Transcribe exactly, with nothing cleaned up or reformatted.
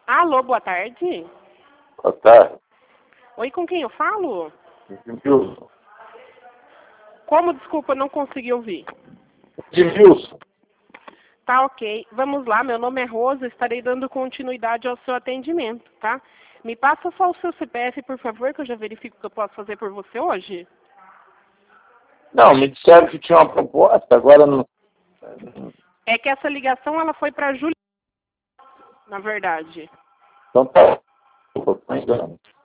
Alô, boa tarde. Boa tarde. Oi, com quem eu falo? Edmilson. Como, desculpa, eu não consegui ouvir. Edmilson. Tá, ok. Vamos lá, meu nome é Rosa, estarei dando continuidade ao seu atendimento, tá? Me passa só o seu C P F, por favor, que eu já verifico o que eu posso fazer por você hoje. Não, me disseram que tinha uma proposta, agora não. É que essa ligação, ela foi para Júlia, na verdade. Então tá. Tô com engano.